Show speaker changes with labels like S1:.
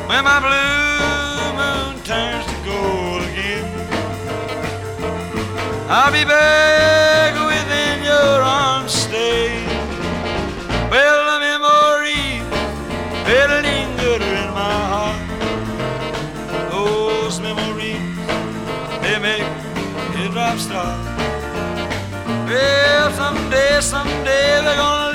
S1: when my blue moon turns to gold again. I'll be back within your arms, stay. Well, the memories, they linger in my heart. Those memories, they make a drop start. Well, someday they're gonna